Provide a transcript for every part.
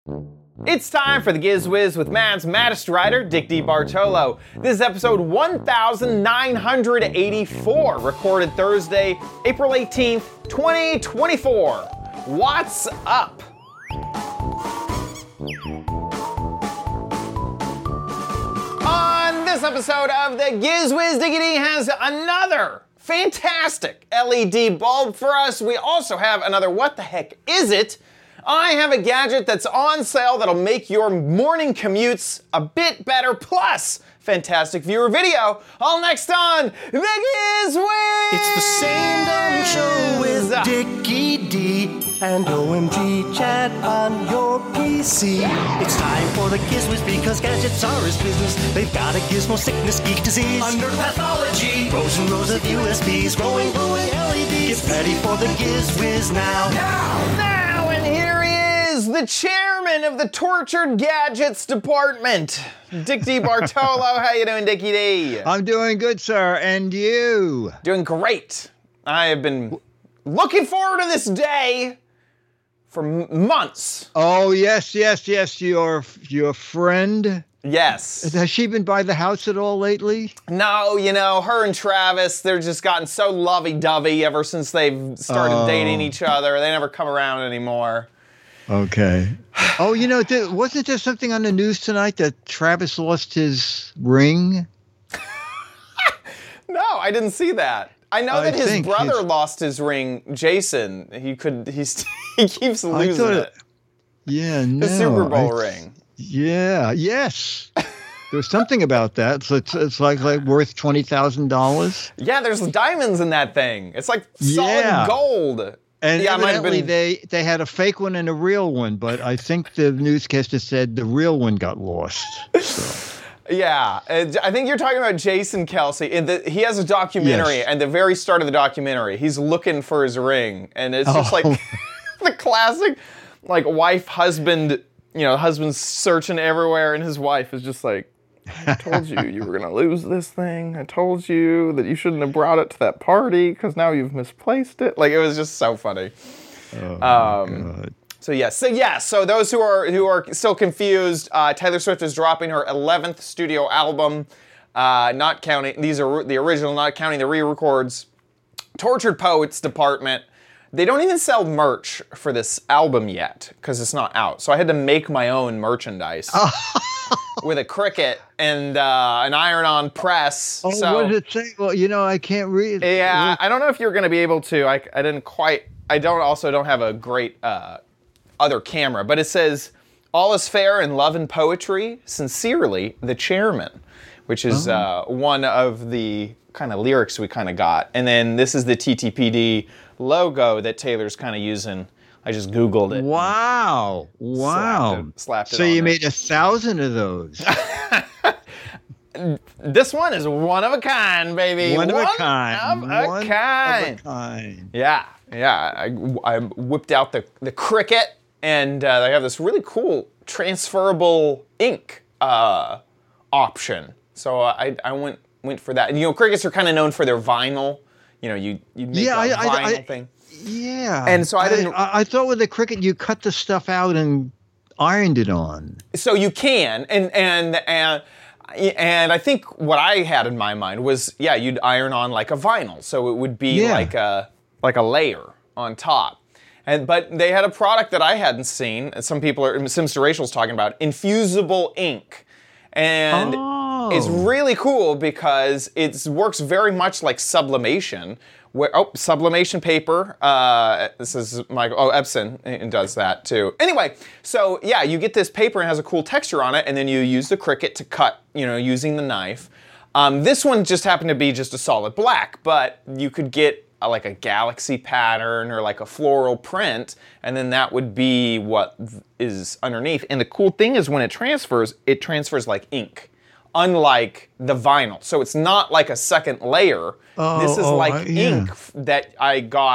It's time for the Giz Wiz with Matt's maddest writer, Dick DeBartolo. This is episode 1984, recorded Thursday, April 18th, 2024. What's up? On this episode of the Giz Wiz, Diggity has another fantastic LED bulb for us. We also have another What the Heck Is It? I have a gadget that's on sale that'll make your morning commutes a bit better, plus fantastic viewer video, all next on The Giz Wiz! It's the same dumb show with Dickie D and OMG chat on your PC. It's time for the Giz Wiz because gadgets are his business. They've got a gizmo sickness, geek disease, under pathology, rows and rows of USBs, glowing LEDs. Get ready for the Giz Wiz now. And here he is, the chairman of the Tortured Gadgets Department, Dick DeBartolo. How you doing, Dickie D? I'm doing good, sir. And you? Doing great. I have been looking forward to this day for months. Oh, yes. Your friend? Yes. Has she been by the house at all lately? No, you know, her and Travis, they're just gotten so lovey-dovey ever since they've started dating each other. They never come around anymore. Okay. Oh, you know, wasn't there something on the news tonight that Travis lost his ring? No, I didn't see that. I know that his brother lost his ring, Jason. He keeps losing it. Yeah, no. The Super Bowl ring. Yeah, yes. There's something about that. So it's like worth $20,000. Yeah, there's diamonds in that thing. It's like solid gold. And yeah, evidently they had a fake one and a real one, but I think the newscaster said the real one got lost. So. Yeah, I think you're talking about Jason Kelce. He has a documentary, and the very start of the documentary, he's looking for his ring, and it's just like the classic, like wife-husband. You know, husband's searching everywhere, and his wife is just like, I told you were going to lose this thing. I told you that you shouldn't have brought it to that party because now you've misplaced it. Like, it was just so funny. Oh, God. So those who are still confused, Taylor Swift is dropping her 11th studio album, not counting, these are the original, not counting the re-records. Tortured Poets Department. They don't even sell merch for this album yet because it's not out. So I had to make my own merchandise with a Cricut and an iron-on press. Oh, so, what did it say? Well, you know, I can't read. Yeah, I don't know if you're going to be able to. I didn't quite. I don't have a great other camera, but it says, "All is fair in love and poetry. Sincerely, the chairman," which is one of the kind of lyrics we kind of got. And then this is the TTPD logo that Taylor's kind of using. I just Googled it. Wow. Slapped it so on you there. made 1,000 of those. This one is one of a kind, baby. One of a kind. Yeah. I whipped out the Cricut, and they have this really cool transferable ink option. So I went for that. And, you know, Cricuts are kind of known for their vinyl. You know, you make a vinyl thing. Yeah. And so I thought with the Cricut you cut the stuff out and ironed it on. So you can, and I think what I had in my mind was, you'd iron on like a vinyl, so it would be like a layer on top. But they had a product that I hadn't seen. Some Simster Rachel's talking about infusible ink, and it's really cool because it works very much like sublimation. Sublimation paper. This is Epson does that too. Anyway, so you get this paper and it has a cool texture on it, and then you use the Cricut to cut, using the knife. This one just happened to be just a solid black, but you could get like a galaxy pattern or like a floral print, and then that would be what is underneath. And the cool thing is when it transfers like ink, unlike the vinyl. So it's not like a second layer. This is ink that I got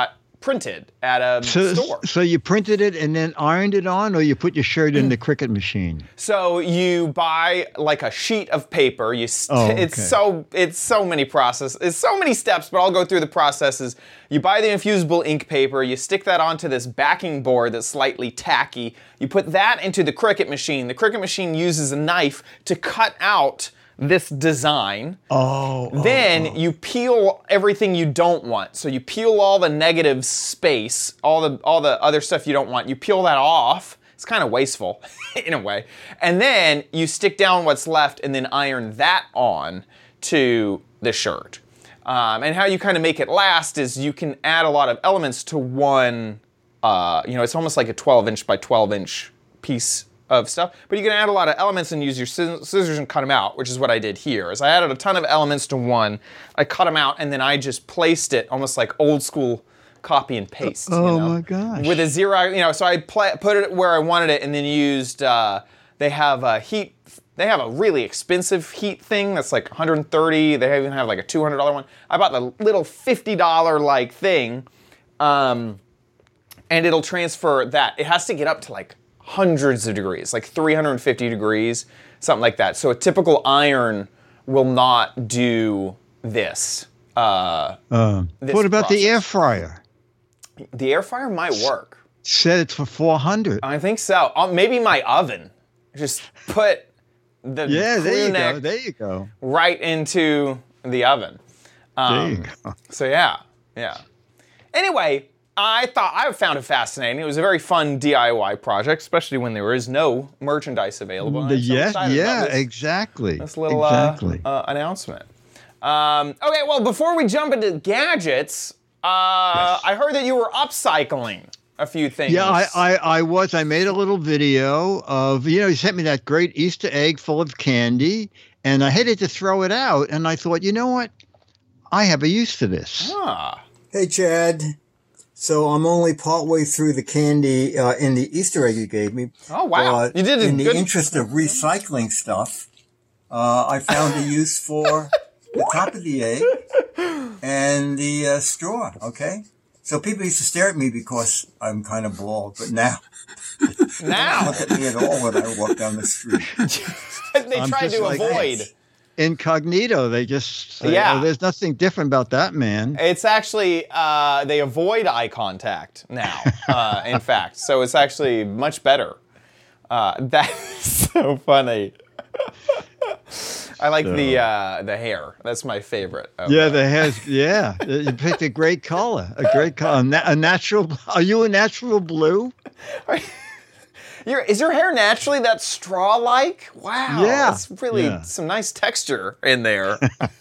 printed at a store. So you printed it and then ironed it on, or you put your shirt in the Cricut machine? So you buy like a sheet of paper. It's so many processes. It's so many steps, but I'll go through the processes. You buy the infusible ink paper. You stick that onto this backing board that's slightly tacky. You put that into the Cricut machine. The Cricut machine uses a knife to cut out this design. Then you peel everything you don't want. So you peel all the negative space, all the other stuff you don't want. You peel that off. It's kind of wasteful in a way. And then you stick down what's left and then iron that on to the shirt. And how you kind of make it last is you can add a lot of elements to one, it's almost like a 12-inch by 12-inch piece of stuff, but you can add a lot of elements and use your scissors and cut them out, which is what I did here. Is I added a ton of elements to one, I cut them out, and then I just placed it almost like old school copy and paste. My gosh! With a zero, so I put it where I wanted it, and then used. They have a heat. They have a really expensive heat thing that's like $130. They even have like a $200 one. I bought the little $50 like thing, and it'll transfer that. It has to get up to like hundreds of degrees, like 350 degrees, something like that. So a typical iron will not do this. What about the air fryer? The air fryer might work. Said it's for 400. I think so. Maybe my oven. Just put the crew neck there you go. Right into the oven. There you go. So yeah. Anyway, I found it fascinating. It was a very fun DIY project, especially when there is no merchandise available. Exactly. This little announcement. Okay, well, before we jump into gadgets, I heard that you were upcycling a few things. Yeah, I was. I made a little video of, he sent me that great Easter egg full of candy, and I hated to throw it out, and I thought, you know what? I have a use for this. Hey, Chad. So I'm only partway through the candy in the Easter egg you gave me. Oh, wow. You did in the interest of recycling stuff, I found a use for the top of the egg and the straw, okay? So people used to stare at me because I'm kind of bald, but now they don't look at me at all when I walk down the street. They try to avoid. Incognito. They just say, there's nothing different about that man. It's actually, they avoid eye contact now, in fact. So it's actually much better. That's so funny. I like the hair. That's my favorite. The hair's, you picked a great color. A natural, are you a natural blue? Is your hair naturally that straw-like? Wow. Yeah. That's really some nice texture in there.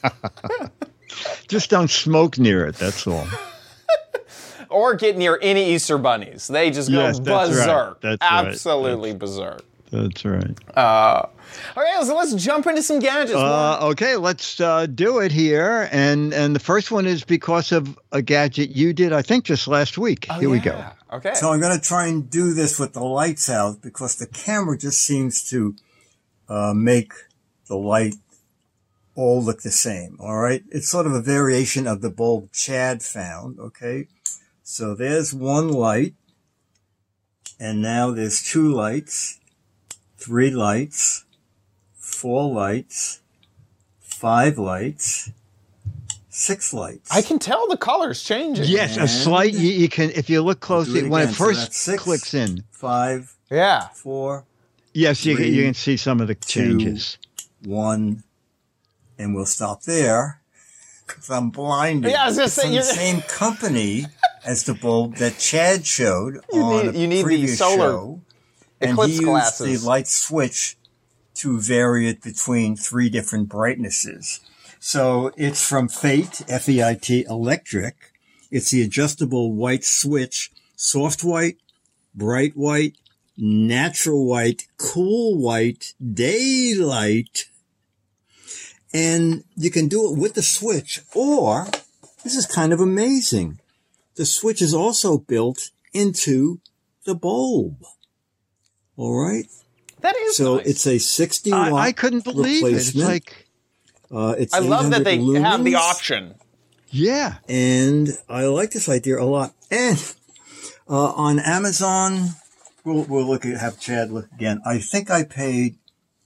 Just don't smoke near it, that's all. Or get near any Easter bunnies. They just go berserk. That's absolutely berserk. That's right. Okay, so let's jump into some gadgets. Okay, let's do it here. And the first one is because of a gadget you did, I think, just last week. Here we go. Okay. So I'm going to try and do this with the lights out because the camera just seems to make the light all look the same. All right. It's sort of a variation of the bulb Chad found. Okay. So there's one light. And now there's 2 lights, 3 lights, 4 lights, 5 lights, 6 lights. I can tell the color's changing. Yes, a slight. You can, if you look closely, when it first clicks in. 5. 4. Yes, 3, you can see some of the changes. 2, 1, and we'll stop there because I'm blinded. Yeah, I was just saying, it's from the same company as the bulb that Chad showed on a previous the solar show, eclipse and he used glasses. the light switch to vary it between 3 different brightnesses. So it's from Fate, F-E-I-T, Electric. It's the adjustable white switch, soft white, bright white, natural white, cool white, daylight. And you can do it with the switch, or this is kind of amazing. The switch is also built into the bulb. All right. That is so nice. It's a 60 watt I couldn't believe it. It's like it's I love that they lumens, have the option. Yeah. And I like this idea a lot. And on Amazon, we'll have Chad look again. I think I paid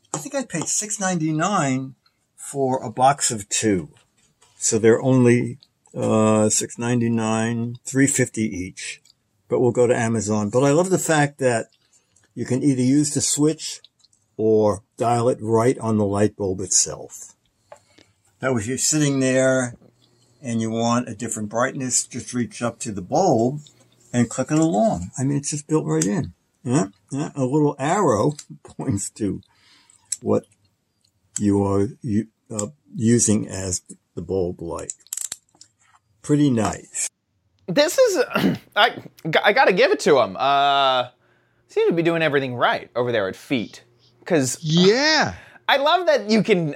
$6.99 for a box of 2. So they're only $6.99, $3.50 each. But we'll go to Amazon. But I love the fact that you can either use the switch or dial it right on the light bulb itself. That was, you're sitting there and you want a different brightness, just reach up to the bulb and click it along. I mean, it's just built right in. Yeah. A little arrow points to what you are using as the bulb light. Pretty nice. This is, I got to give it to them. Seem to be doing everything right over there at Feet. Because yeah, I love that you can,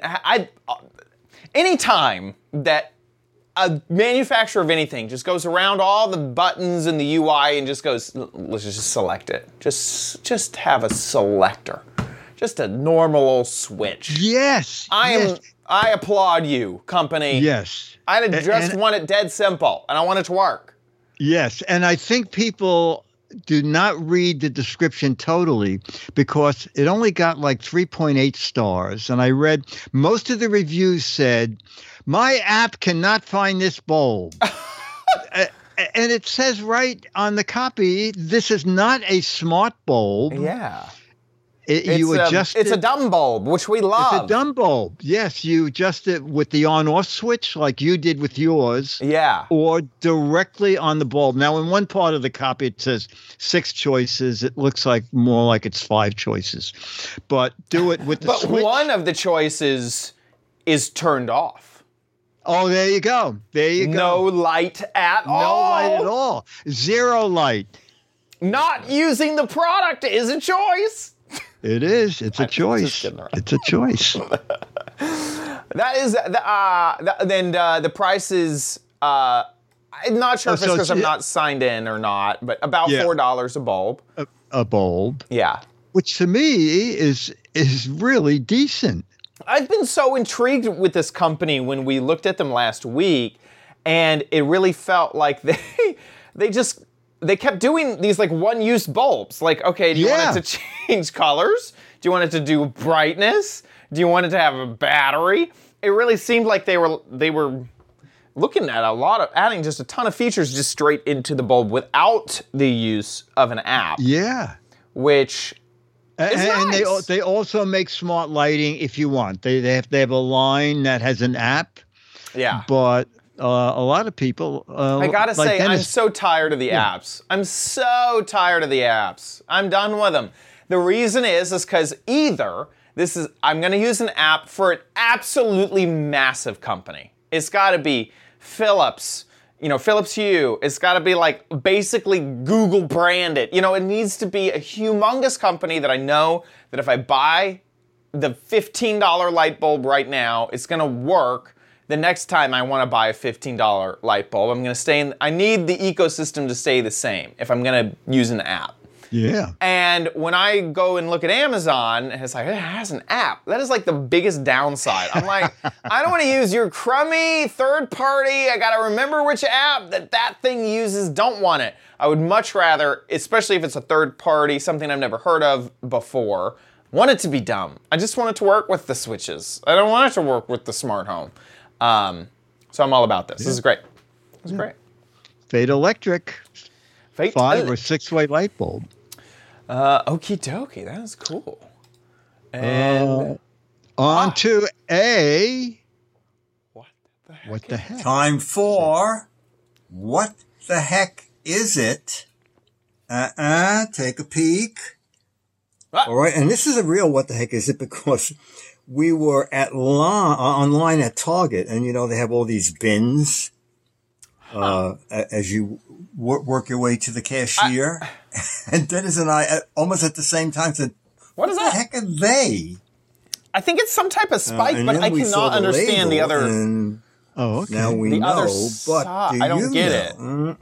anytime that a manufacturer of anything just goes around all the buttons in the UI and just goes, let's just select it. Just have a selector. Just a normal old switch. Yes. I applaud you, company. Yes. I just want it dead simple, and I want it to work. Yes, and I think people do not read the description totally because it only got like 3.8 stars. And I read most of the reviews said, my app cannot find this bulb. And it says right on the copy, this is not a smart bulb. Yeah. It's a dumb bulb, which we love. It's a dumb bulb. Yes, you adjust it with the on-off switch like you did with yours. Yeah. Or directly on the bulb. Now, in one part of the copy, it says 6 choices. It looks like more like it's 5 choices. But do it with the switch. But one of the choices is turned off. Oh, there you go. No light at all. No light at all. 0 light. Not using the product is a choice. It is. It's a choice. It's a choice. That is then the price is. I'm not sure if it's because I'm not signed in or not, but about $4 a bulb. A bulb. Yeah. Which to me is really decent. I've been so intrigued with this company when we looked at them last week, and it really felt like they kept doing these like one-use bulbs. Like, okay, do you want it to change colors? Do you want it to do brightness? Do you want it to have a battery? It really seemed like they were looking at adding just a ton of features just straight into the bulb without the use of an app. Yeah. Which is nice. And they also make smart lighting if you want. They have a line that has an app. Yeah. But a lot of people. I gotta say, I'm so tired of the apps. I'm so tired of the apps. I'm done with them. The reason is because either I'm gonna use an app for an absolutely massive company. It's gotta be Philips, Philips Hue. It's gotta be like basically Google branded. It needs to be a humongous company that I know that if I buy the $15 light bulb right now, it's gonna work. The next time I want to buy a $15 light bulb, I'm going to stay I need the ecosystem to stay the same if I'm going to use an app. Yeah. And when I go and look at Amazon, and it's like, it has an app. That is like the biggest downside. I'm like, I don't want to use your crummy third party. I got to remember which app that thing uses. Don't want it. I would much rather, especially if it's a third party, something I've never heard of before, want it to be dumb. I just want it to work with the switches. I don't want it to work with the smart home. So I'm all about this. This is great. This is great. Fate Electric. 5 or 6-way light bulb. Okie dokie. That is cool. And on to a. What the heck? Time for What the Heck Is It? Take a peek. All right. And this is a real What the Heck Is It because we were online at Target, and they have all these bins as you work your way to the cashier. And Dennis and I, almost at the same time, said, "What the heck are they?" I think it's some type of spike, but I cannot understand the other. Okay. Now we know, but I don't get it.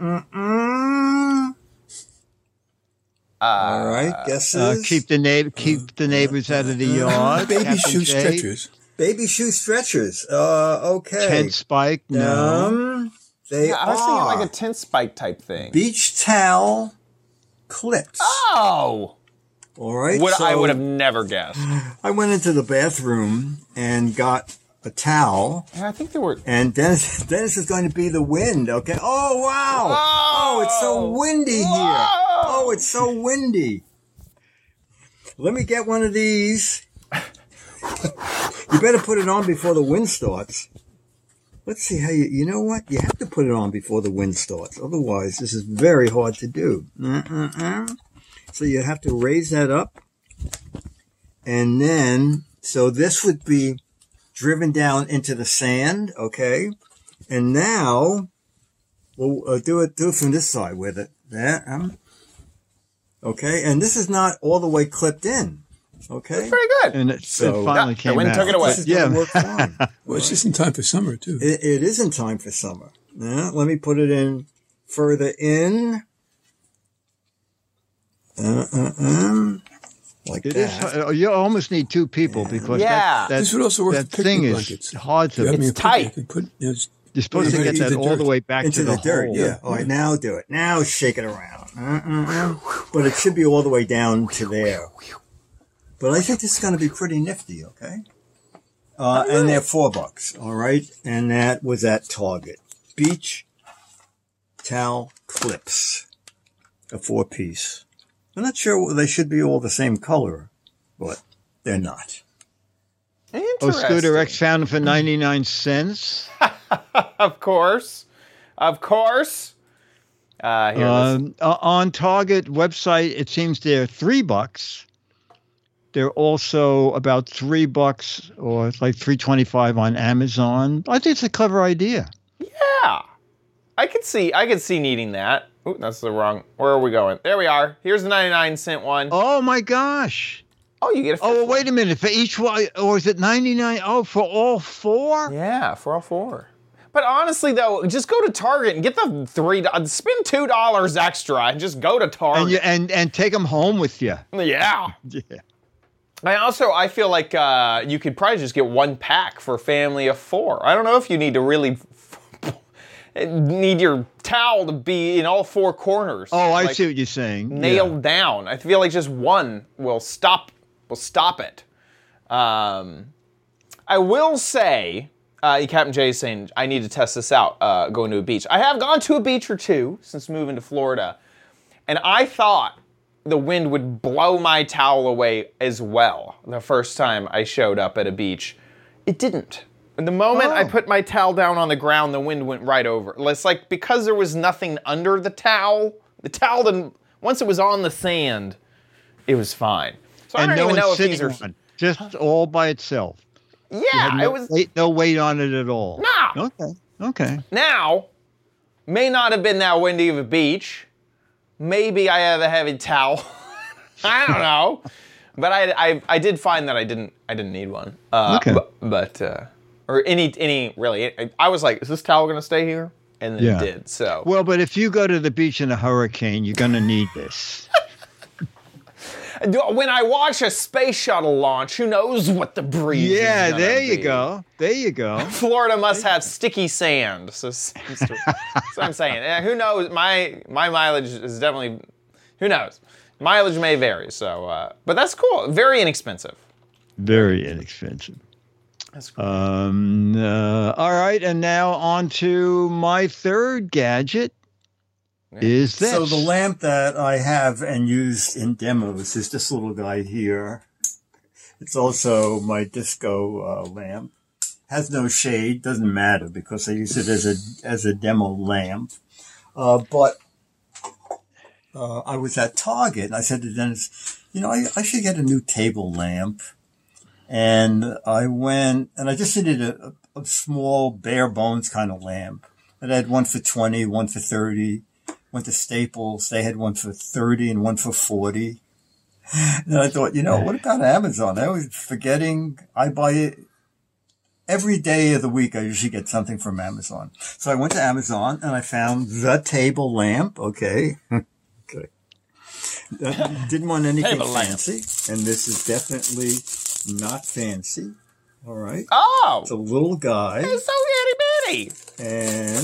All right, guesses. Keep the neighbors out of the yard. Baby shoe stretchers. Baby shoe stretchers. Okay. Tent spike. No. They I was thinking are like a tent spike type thing. beach towel clips. Oh! All right. I would have never guessed. I went into the bathroom and got a towel. Yeah, I think they were. And Dennis is going to be the wind, okay? Oh, wow. Whoa! Oh, it's so windy here. Whoa! Oh, it's so windy. Let me get one of these. You better put it on before the wind starts. Let's see how you know what? You have to put it on before the wind starts. Otherwise, this is very hard to do. So you have to raise that up. And then, so this would be driven down into the sand, okay? And now, we'll do it from this side with it. There, okay? And this is not all the way clipped in, okay? That's pretty good. And it finally came the wind out. took it away. This is going to work fine. Well, it's just in time for summer, too. It is in time for summer. Now, let me put it in further in. Like It that. is. You almost need two people because Yeah. This would also work that with thing picnic is blankets. hard to. You have me a tight. picnic and put, You're supposed to Yeah, get into that the all the dirt. way back Into to the dirt, hole. yeah. All right, now do it. Now shake it around. But it should be all the way down to there. But I think this is going to be pretty nifty, okay? And they're $4, all right? And that was at Target. Beach towel clips. A 4-piece. I'm not sure they should be all the same color, but they're not. Oh, Scooter X found them for 99 cents. Of course. Here On Target website, it seems they're $3. They're also about $3 or it's like $3.25 on Amazon. I think it's a clever idea. Yeah. I could see needing that. Ooh, that's the wrong. Where are we going? There we are. Here's the 99-cent one. Oh my gosh. Oh, you get a fifth Oh, one. wait a minute. For each one, or is it 99? Oh, for all four? Yeah, for all four. But honestly, though, just go to Target and get the $3. Spend $2 extra and just go to Target. And take them home with you. Yeah. Yeah. I feel like you could probably just get one pack for a family of 4. I don't know if you need to really need your towel to be in all 4 corners. Oh, I see what you're saying. Nailed down. I feel like just one will stop it. I will say, Captain Jay is saying, I need to test this out, going to a beach. I have gone to a beach or two since moving to Florida, and I thought the wind would blow my towel away as well the first time I showed up at a beach. It didn't. And the moment I put my towel down on the ground, the wind went right over. It's like because there was nothing under the towel didn't, once it was on the sand, it was fine. So And I don't no even know one's if these sitting are... on it, just all by itself. Yeah, no, it was... no weight on it at all. No. Okay. Now, may not have been that windy of a beach. Maybe I have a heavy towel. I don't know. But I did find that I didn't need one. Okay. But or any really. I was like, is this towel going to stay here? And then it did. So. Well, but if you go to the beach in a hurricane, you're going to need this. When I watch a space shuttle launch, who knows what the breeze is gonna there you be. go. There you go. Florida must have sticky sand. So that's what I'm saying. Who knows? My mileage is definitely, who knows? Mileage may vary. So, but that's cool. Very inexpensive. Very inexpensive. That's cool. All right, and now on to my third gadget. Is this? So the lamp that I have and used in demos is this little guy here. It's also my disco lamp. Has no shade, doesn't matter because I use it as a demo lamp. But I was at Target and I said to Dennis, I should get a new table lamp. And I went and I just needed a small bare bones kind of lamp. And I had one for 20, one for 30. Went to Staples. They had one for 30 and one for 40. And I thought, what about Amazon? I was forgetting. I buy it every day of the week. I usually get something from Amazon. So I went to Amazon and I found the table lamp. Okay. Okay. Didn't want anything fancy. And this is definitely not fancy. All right. Oh, It's a little guy. it's so itty bitty. And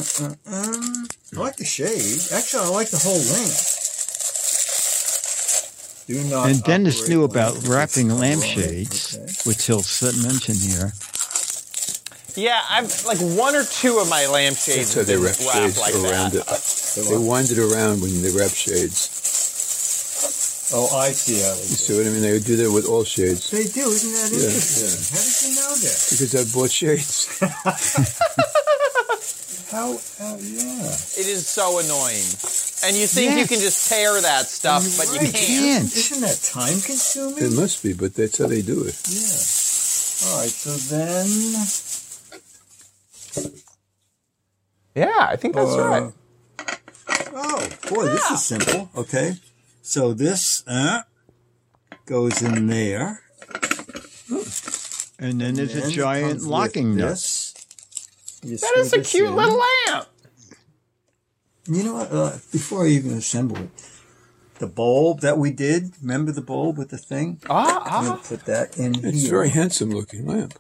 I like the shade. Actually, I like the whole lamp. Do not. And Dennis operate knew on about this. wrapping Right, lampshades, okay. which he'll mention here. Yeah, I've like one or two of my lampshades That's how they have been wrap wrapped shades like around that. it. They wind it around when they wrap shades. Oh, I see how they You do. see what I mean? They do that with all shades. They do, isn't that Yeah, interesting? How did you know that? Because I bought shades. Yeah. It is so annoying. And you think you can just tear that stuff, but you Right. can't. Isn't that time consuming? It must be, but that's how they do it. Yeah. All right, so then. Yeah, I think that's right. Oh, boy, this is simple. Okay. So this goes in there. And then there's a And it giant comes with locking nut. this. You That screw is a this cute in. little lamp. You know what? Before I even assemble it, the bulb that we did, remember the bulb with the thing? I'm going to put that in It's here. a very handsome looking lamp.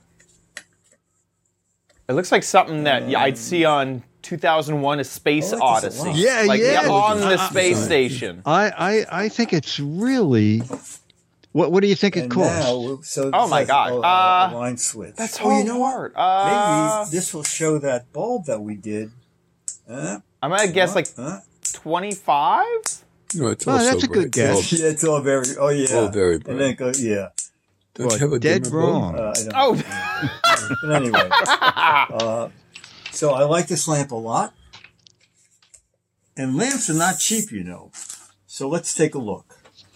It looks like something that I'd see on 2001: A Space I like this a Odyssey. lot. Yeah, like, yeah. on the space station. I think it's really. What do you think it And costs? now, so Oh, my this God. has a line switch. That's you know hard. what? Maybe this will show that bulb that we did. I'm gonna guess like 25. No, it's Oh, also that's a good bright. guess. Yeah, it's all very. Oh yeah, All very bright. And then it goes, yeah. Don't you have a Dead dimmer bulb? wrong. I don't Oh, But anyway, so I like this lamp a lot. And lamps are not cheap, you know. So let's take a look.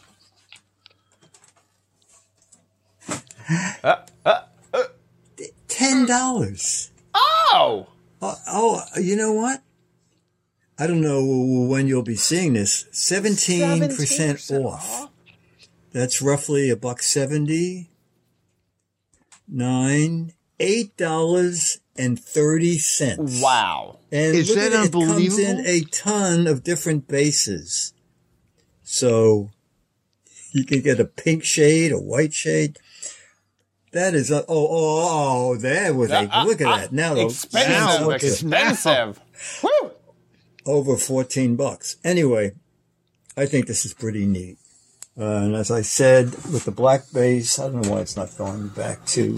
$10. oh! You know what? I don't know when you'll be seeing this. 17% off. That's roughly $1.70. $8.30. Wow. And Is look that at it, it comes in unbelievable? a ton of different bases. So you can get a pink shade, a white shade. That is there was look at that. Now Expensive. look at Expensive. Woo! over $14. Anyway, I think this is pretty neat. And as I said, with the black base, I don't know why it's not going back to.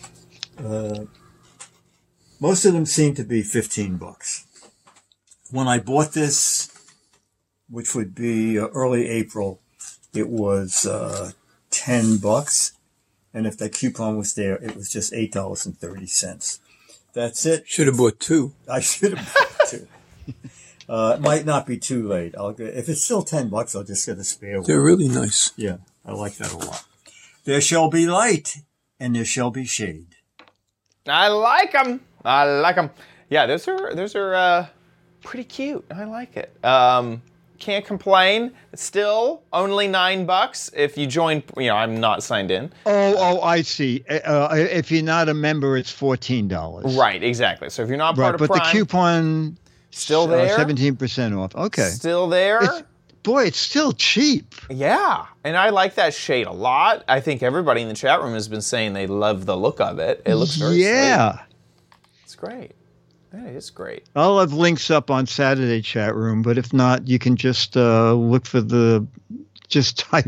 Most of them seem to be $15. When I bought this, which would be early April, it was $10. And if that coupon was there, it was just $8.30. That's it. Should have bought two. I should have bought two. It might not be too late. If it's still $10, I'll just get a spare one. They're really nice. Yeah, I like that a lot. There shall be light, and there shall be shade. I like them. I like them. Yeah, those are pretty cute. I like it. Can't complain. It's still only $9 if you join. I'm not signed in. Oh, I see. If you're not a member, it's $14. Right, exactly. So if you're not Right, part of but Prime, the coupon still there. 17% off. Okay. Still there. It's still cheap. Yeah, and I like that shade a lot. I think everybody in the chat room has been saying they love the look of it. It looks very Yeah. sweet. It's great. That is great. I'll have links up on Saturday chat room, but if not, you can just look for just type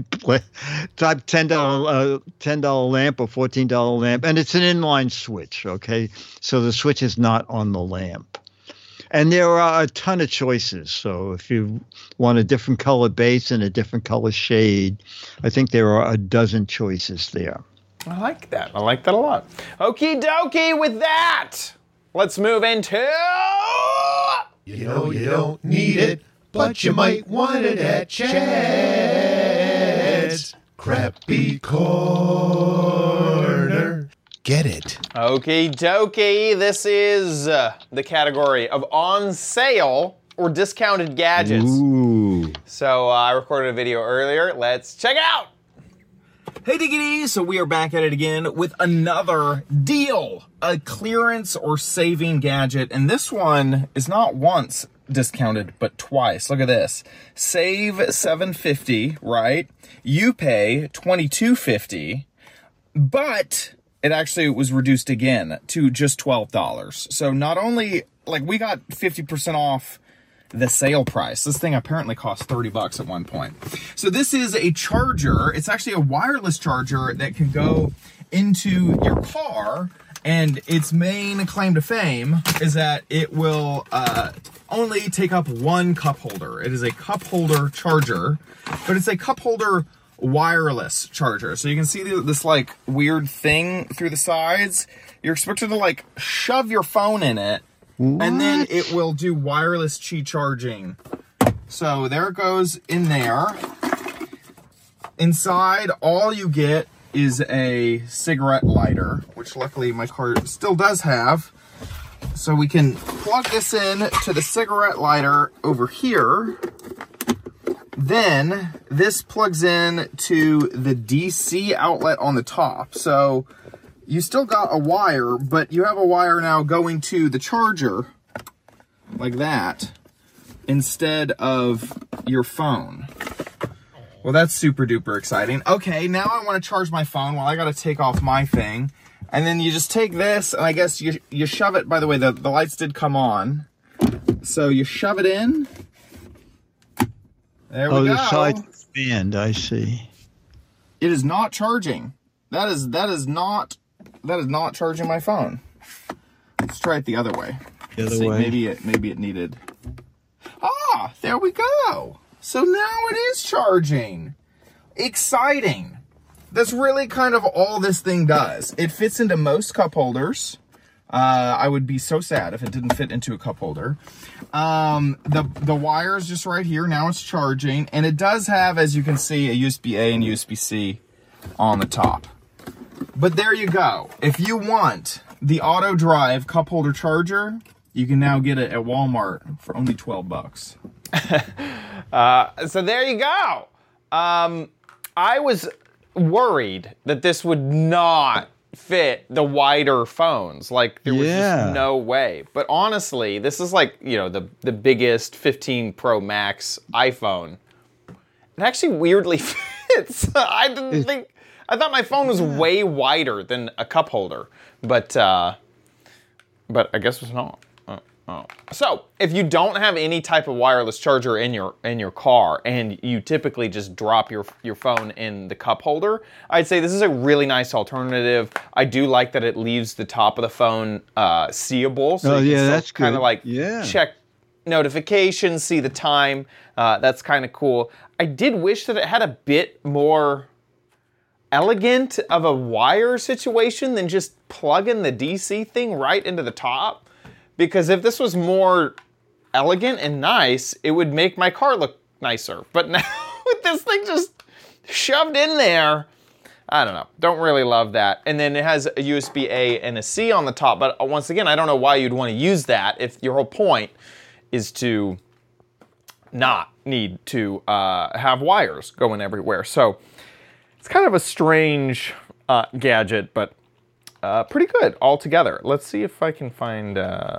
$10 lamp or $14 lamp, and it's an inline switch, okay? So the switch is not on the lamp. And there are a ton of choices. So if you want a different color base and a different color shade, I think there are a dozen choices there. I like that. I like that a lot. Okie dokie with that. Let's move into... You know you don't need it, but you might want it at Chad's Crappy Corner. Get it. Okie dokie. This is the category of on sale or discounted gadgets. Ooh. So I recorded a video earlier. Let's check it out. Hey Diggity, so we are back at it again with another deal, a clearance or saving gadget, and this one is not once discounted, but twice. Look at this. Save $7.50, right? You pay $22.50, but it actually was reduced again to just $12. So not only, like, we got 50% off the sale price. This thing apparently cost $30 at one point. So this is a charger. It's actually a wireless charger that can go into your car, and its main claim to fame is that it will only take up one cup holder. It is a cup holder charger, but it's a cup holder wireless charger. So you can see this like weird thing through the sides. You're expected to like shove your phone in it, and then it will do wireless Qi charging. So there it goes in there. Inside, all you get is a cigarette lighter, which luckily my car still does have. So we can plug this in to the cigarette lighter over here. Then this plugs in to the DC outlet on the top. So you still got a wire, but you have a wire now going to the charger like that instead of your phone. Well, that's super duper exciting. Okay, now I want to charge my phone. Well, I got to take off my thing. And then you just take this, and I guess you shove it. By the way, the lights did come on. So you shove it in. There we go. Oh, the sides expand, I see. It is not charging. That is not charging my phone. Let's try it the other way. The other way. Maybe it needed. Ah, there we go. So now it is charging. Exciting. That's really kind of all this thing does. It fits into most cup holders. I would be so sad if it didn't fit into a cup holder. The wire is just right here. Now it's charging. And it does have, as you can see, a USB-A and USB-C on the top. But there you go. If you want the auto drive cup holder charger, you can now get it at Walmart for only $12. So there you go. I was worried that this would not fit the wider phones. Like, there was just no way. But honestly, this is like, you know, the biggest 15 Pro Max iPhone. It actually weirdly fits. I thought my phone was way wider than a cup holder, but I guess it's not. So, if you don't have any type of wireless charger in your car, and you typically just drop your phone in the cup holder, I'd say this is a really nice alternative. I do like that it leaves the top of the phone seeable, so you can that's kind of like Yeah. check notifications, see the time. That's kind of cool. I did wish that it had a bit more elegant of a wire situation than just plugging the DC thing right into the top. Because if this was more elegant and nice, it would make my car look nicer. But now with this thing just shoved in there, I don't know. Don't really love that. And then it has a USB-A and a C on the top. But once again, I don't know why you'd want to use that if your whole point is to not need to have wires going everywhere. So it's kind of a strange gadget, but pretty good altogether. Let's see if I can find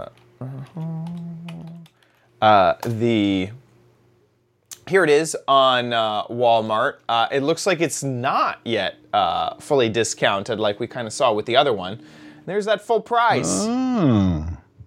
here it is on Walmart. It looks like it's not yet fully discounted like we kind of saw with the other one. There's that full price. Oh.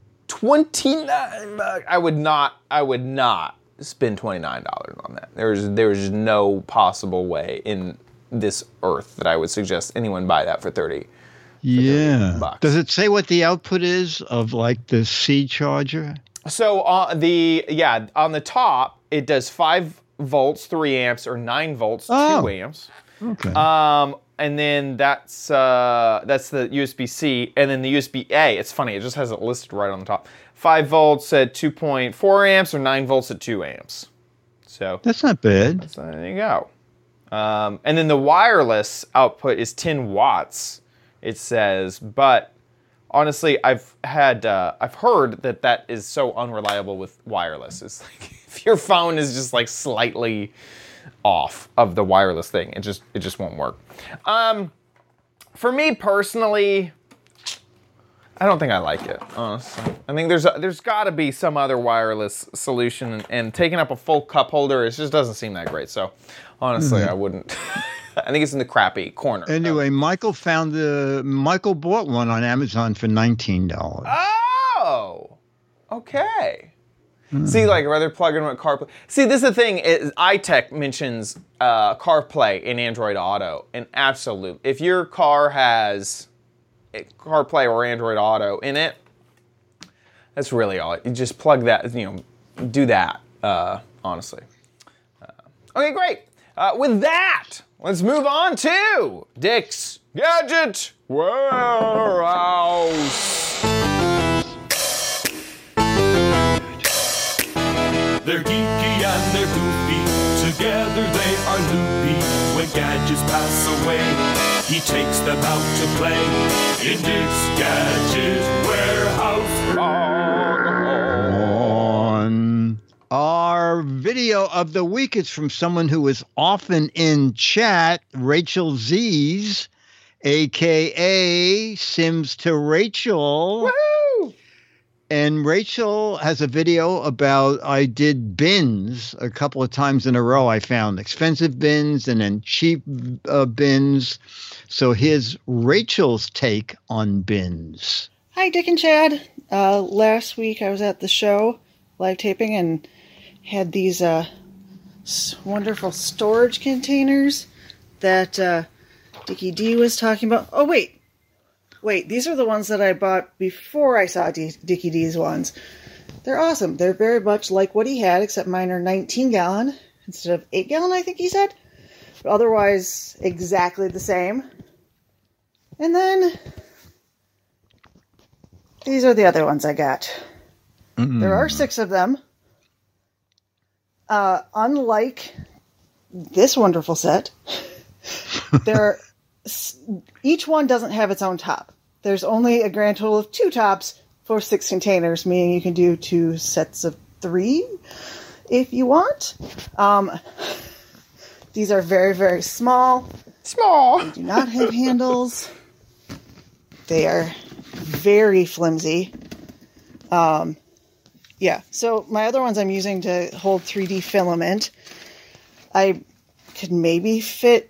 $29. I would not spend $29 on that. There's no possible way in this earth that I would suggest anyone buy that for 30. Yeah. Does it say what the output is of like the C charger? So on the top it does 5 volts, 3 amps, or 9 volts, 2 amps. Okay. And then that's the USB-C, and then the USB-A. It's funny, it just has it listed right on the top. 5 volts at 2.4 amps, or 9 volts at 2 amps. So that's not bad. There you go. And then the wireless output is 10 watts. It says, but honestly, I've heard that is so unreliable with wireless. It's like if your phone is just like slightly off of the wireless thing, it just won't work. For me personally, I don't think I like it, honestly. I think there's got to be some other wireless solution, and taking up a full cup holder, it just doesn't seem that great. So honestly, I wouldn't I think it's in the crappy corner. Anyway, Michael bought one on Amazon for $19. Oh, okay. See, like, rather plug in with CarPlay. See, this is the thing, is iTech mentions CarPlay in Android Auto. And absolute, if your car has CarPlay or Android Auto in it, that's really all. You just plug that, do that, honestly. Okay, great. With that, let's move on to Dick's Gadget Warehouse. They're geeky and they're goofy, together they are loopy. When gadgets pass away, he takes them out to play in Dick's Gadget Warehouse. On our video of the week is from someone who is often in chat, Rachel Z's, a.k.a. Sims to Rachel. Woohoo! And Rachel has a video about, I did bins a couple of times in a row. I found expensive bins and then cheap bins. So here's Rachel's take on bins. Hi, Dick and Chad. Last week I was at the show, live taping, and had these wonderful storage containers that Dickie D was talking about. Oh, wait, these are the ones that I bought before I saw Dickie D's ones. They're awesome. They're very much like what he had, except mine are 19-gallon instead of 8-gallon, I think he said. But otherwise, exactly the same. And then these are the other ones I got. There are 6 of them. Unlike this wonderful set, each one doesn't have its own top. There's only a grand total of 2 tops for 6 containers, meaning you can do 2 sets of 3 if you want. These are very, very small. They do not have handles. They are very flimsy. Yeah, so my other ones I'm using to hold 3D filament. I could maybe fit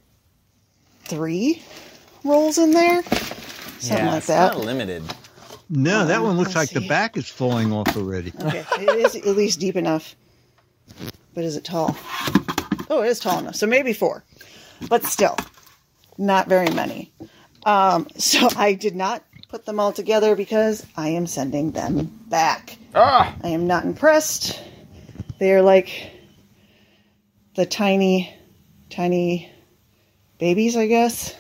3 rolls in there. Something like that. It's not limited. No, that one looks like see. the back is falling off already. Okay, it is at least deep enough. But is it tall? Oh, it is tall enough. So maybe 4. But still, not very many. So I did not put them all together because I am sending them back. I am not impressed. They are like the tiny, tiny babies, I guess,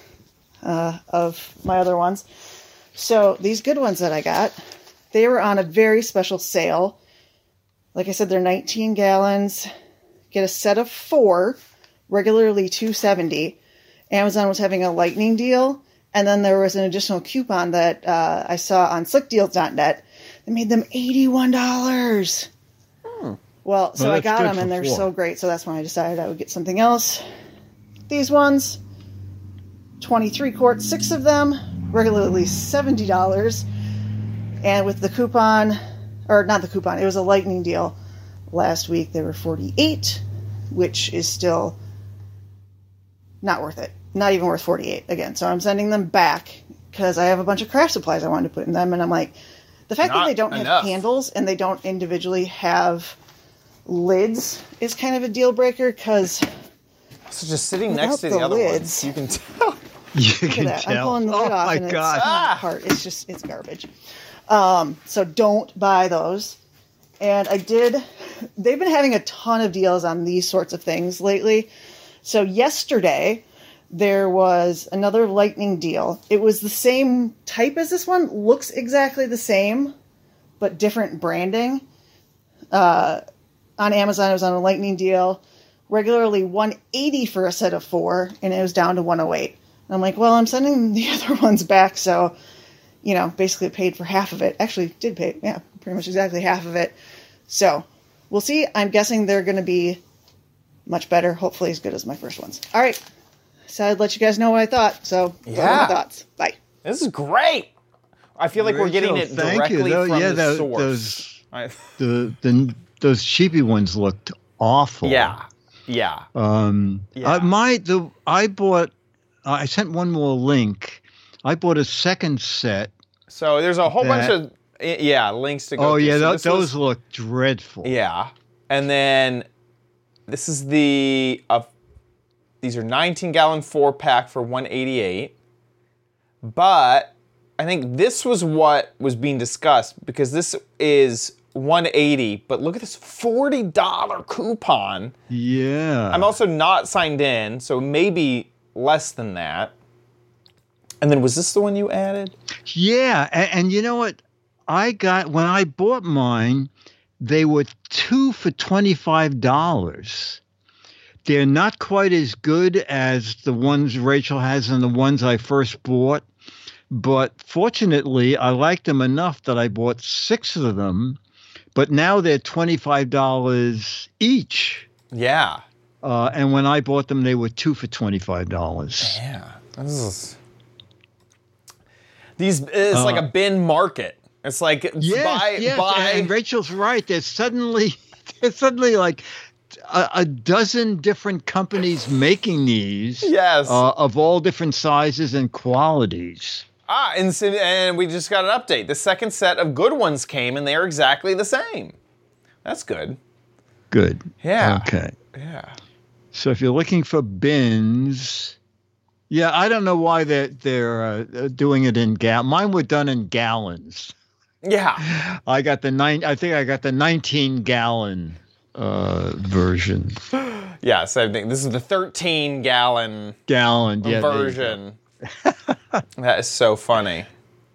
of my other ones. So these good ones that I got, they were on a very special sale. Like I said, they're 19 gallons. Get a set of 4, regularly $2.70. Amazon was having a lightning deal. And then there was an additional coupon that I saw on slickdeals.net that made them $81. Well, so I got them, and they're so great. So that's when I decided I would get something else. These ones, 23 quarts, 6 of them, regularly $70. And with the coupon, or not the coupon, it was a lightning deal. Last week they were $48, which is still not worth it. Not even worth 48 again. So I'm sending them back because I have a bunch of craft supplies I wanted to put in them. And I'm like, the fact that they don't have handles and they don't individually have lids is kind of a deal breaker because So just sitting next to the other lids, ones, you can tell. You Look can at that. tell. I'm pulling the lid off and it's coming apart. It's garbage. So don't buy those. And they've been having a ton of deals on these sorts of things lately. So yesterday, there was another lightning deal. It was the same type as this one, looks exactly the same, but different branding. On Amazon, it was on a lightning deal, regularly $180 for a set of 4, and it was down to $108. And I'm like, well, I'm sending the other ones back, so, basically paid for half of it. Actually, did pay, pretty much exactly half of it. So, we'll see. I'm guessing they're going to be much better, hopefully as good as my first ones. All right. So I'd let you guys know what I thought. So, those are my thoughts. Bye. This is great. I feel like we're getting it directly from the source. Those cheapy ones looked awful. Yeah. I bought I sent one more link. I bought a second set. So there's a whole bunch of links to go. Oh through. yeah, So those look dreadful. Yeah, and then this is these are 19-gallon 4-pack for $188. But I think this was what was being discussed because this is $180. But look at this $40 coupon. Yeah. I'm also not signed in, so maybe less than that. And then was this the one you added? Yeah, and you know what? When I bought mine, they were 2 for $25. They're not quite as good as the ones Rachel has and the ones I first bought. But fortunately, I liked them enough that I bought 6 of them. But now they're $25 each. Yeah. And when I bought them, they were 2 for $25. Yeah. It's like a bin market. It's like buy. And Rachel's right. There's suddenly like a dozen different companies making these. Yes. Of all different sizes and qualities. And we just got an update. The second set of good ones came, and they are exactly the same. That's good. Good. Yeah. Okay. Yeah. So if you're looking for bins, I don't know why they're doing it in gallons. Mine were done in gallons. Yeah. I think I got the 19-gallon version. Yeah, same thing. This is the 13-gallon version. That is so funny.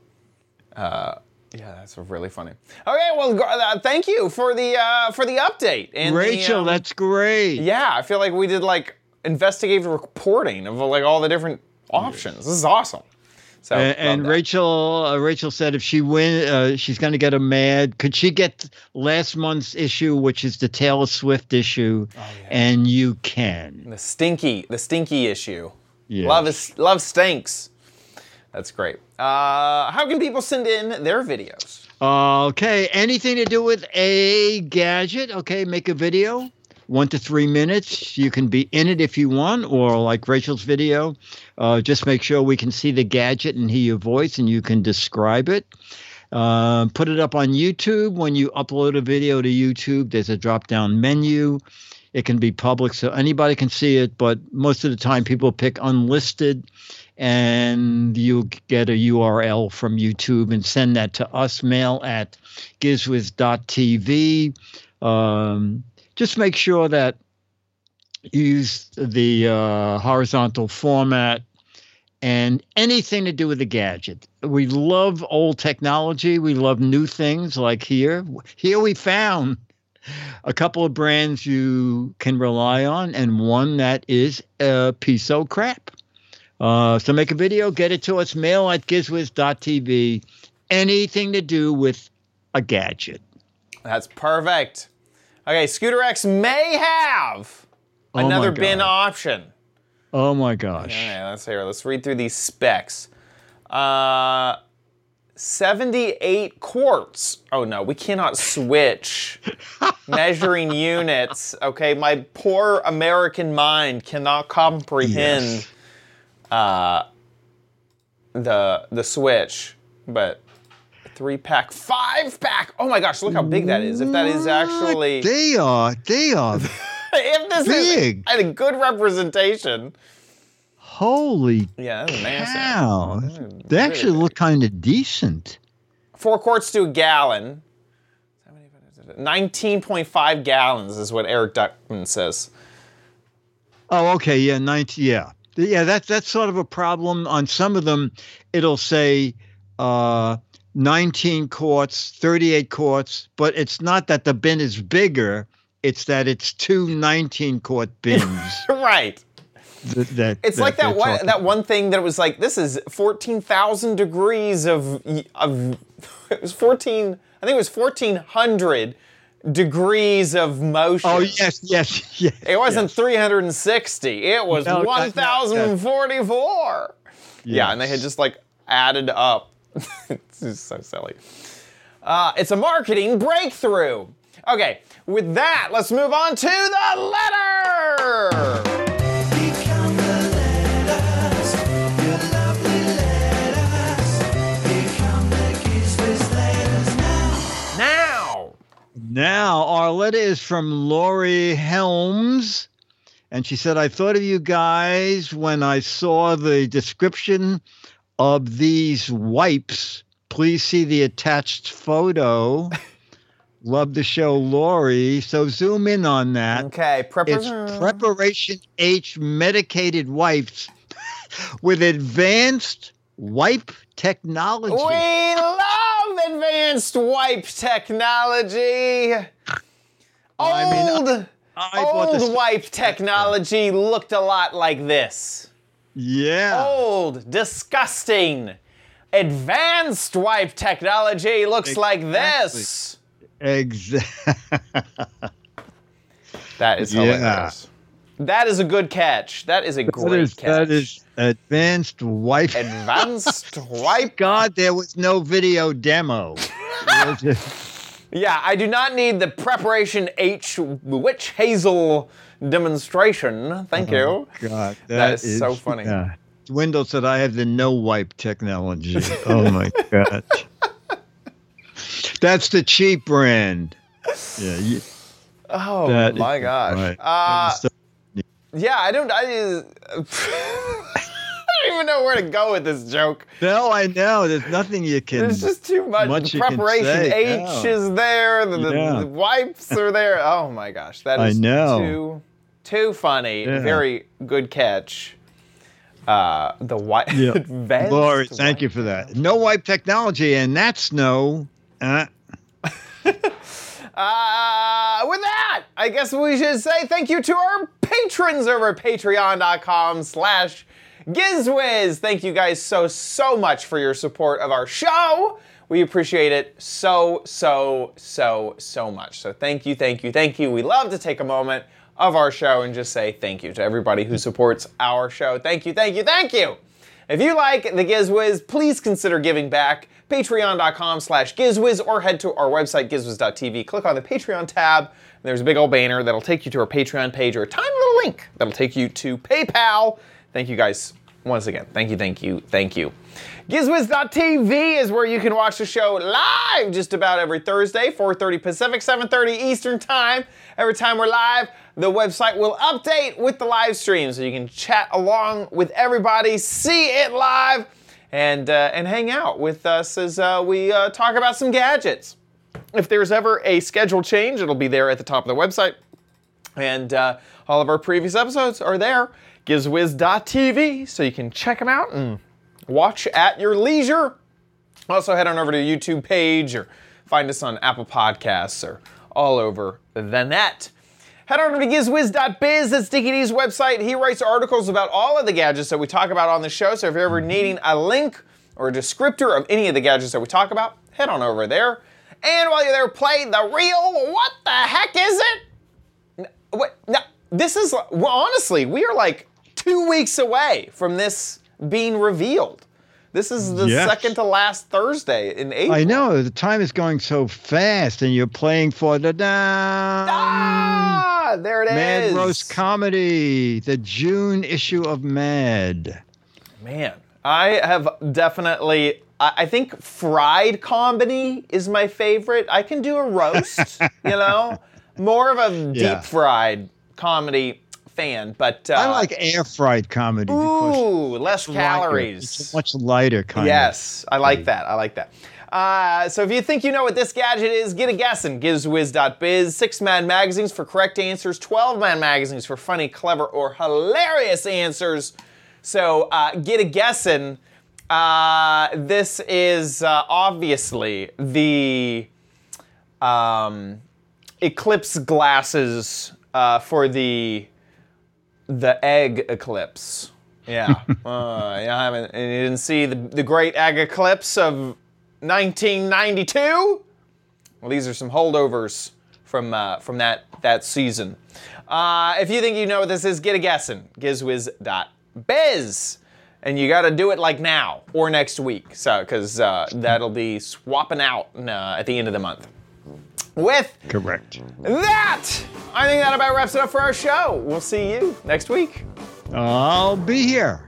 That's really funny. Okay, well, thank you for the update. And Rachel, that's great. Yeah, I feel like we did like investigative reporting of like all the different options. This is awesome. So, and Rachel said if she wins, she's going to get a mad. Could she get last month's issue, which is the Taylor Swift issue? Oh, yeah. And you can. The stinky issue. Yes. Love stinks. That's great. How can people send in their videos? Okay, anything to do with a gadget? Okay, make a video. 1 to 3 minutes. You can be in it if you want, or like Rachel's video, just make sure we can see the gadget and hear your voice and you can describe it. Put it up on YouTube. When you upload a video to YouTube, there's a drop-down menu. It can be public, so anybody can see it, but most of the time people pick unlisted, and you get a URL from YouTube and send that to us, mail at gizwiz.tv. Just make sure that you use the horizontal format and anything to do with the gadget. We love old technology. We love new things like here. Here we found a couple of brands you can rely on and one that is a piece of crap. So make a video, get it to us, mail at gizwiz.tv. Anything to do with a gadget. That's perfect. Okay, Scooter X may have another bin option. Oh my gosh. Okay, let's read through these specs. 78 quarts. Oh no, we cannot switch measuring units. Okay, my poor American mind cannot comprehend the switch. But 3-pack, 5-pack. Oh my gosh, look how big that is. If that is actually They are if this big. is a good representation. Holy that's massive. cow. They actually look kind of decent. 4 quarts to a gallon. 19.5 gallons is what Eric Duckman says. Oh, okay. Yeah, 90. Yeah. Yeah, that's sort of a problem. On some of them, it'll say 19 quarts, 38 quarts, but it's not that the bin is bigger. It's that it's 2 19-quart bins. Right. It's like that one thing that was like, this is 14,000 degrees of it was 14, I think it was 1,400 degrees of motion. Oh, yes. It wasn't 360. It was 1,044. Yes. Yeah, and they had just like added up. It's just so silly. It's a marketing breakthrough. Okay, with that, let's move on to the letter. Now, our letter is from Lori Helms. And she said, I thought of you guys when I saw the description of these wipes. Please see the attached photo. Love the show, Lori. So zoom in on that. Okay. It's Preparation H medicated wipes with advanced wipe technology. We love advanced wipe technology. Old wipe technology looked a lot like this. Yeah. Old, disgusting. Advanced wipe technology looks like this. Exactly. That is hilarious. That is a good catch. That is a great catch. That is advanced wipe. Advanced wipe. God, there was no video demo. Yeah, I do not need the Preparation H witch hazel demonstration. Thank you. God, that is so funny. Yeah. Windows said I have the no wipe technology. Oh my God. That's the cheap brand. Yeah. Oh my gosh. Right. Yeah, I don't even know where to go with this joke. No, I know. There's nothing you can. There's just too much. The Preparation H is there. The wipes are there. Oh my gosh, that is too funny. Yeah. Very good catch. The wipe. Yeah. Lori, thank you for that. No wipe technology, and that's no. With that, I guess we should say thank you to our patrons over at patreon.com/GizWiz. Thank you guys so much for your support of our show. We appreciate it so much. So thank you. We love to take a moment of our show and just say thank you to everybody who supports our show. Thank you. If you like the GizWiz, please consider giving back. Patreon.com/GizWiz or head to our website, gizwiz.tv. Click on the Patreon tab. There's a big old banner that'll take you to our Patreon page or a tiny little link that'll take you to PayPal. Thank you guys once again. Thank you. Gizwiz.tv is where you can watch the show live just about every Thursday, 4:30 Pacific, 7:30 Eastern Time. Every time we're live, the website will update with the live stream so you can chat along with everybody, see it live, and hang out with us as we talk about some gadgets. If there's ever a schedule change, it'll be there at the top of the website. And all of our previous episodes are there, gizwiz.tv, so you can check them out and watch at your leisure. Also, head on over to the YouTube page or find us on Apple Podcasts or all over the net. Head on over to gizwiz.biz, that's Dickie D's website. He writes articles about all of the gadgets that we talk about on the show, so if you're ever needing a link or a descriptor of any of the gadgets that we talk about, head on over there. And while you're there, play the real What the Heck Is It? Now, this is, well, honestly, we are like 2 weeks away from this being revealed. This is the second to last Thursday in April. I know, the time is going so fast, and you're playing for the there it Mad is. Roast Comedy, the June issue of Mad. Man, I have definitely, I think fried comedy is my favorite. I can do a roast, more of a deep fried comedy fan, but I like air fried comedy because less calories. It's a much lighter kind. Yes, I like that. So if you think you know what this gadget is, get a guessing. Gizwiz.biz, 6 Mad magazines for correct answers, 12 Mad magazines for funny, clever, or hilarious answers. So get a guessing. This is obviously the eclipse glasses for the egg eclipse. Yeah. You didn't see the great egg eclipse of 1992? Well, these are some holdovers from that season. If you think you know what this is, get a guessing. Gizwiz.biz. And you got to do it like now or next week, because that'll be swapping out at the end of the month. With correct that, I think that about wraps it up for our show. We'll see you next week. I'll be here.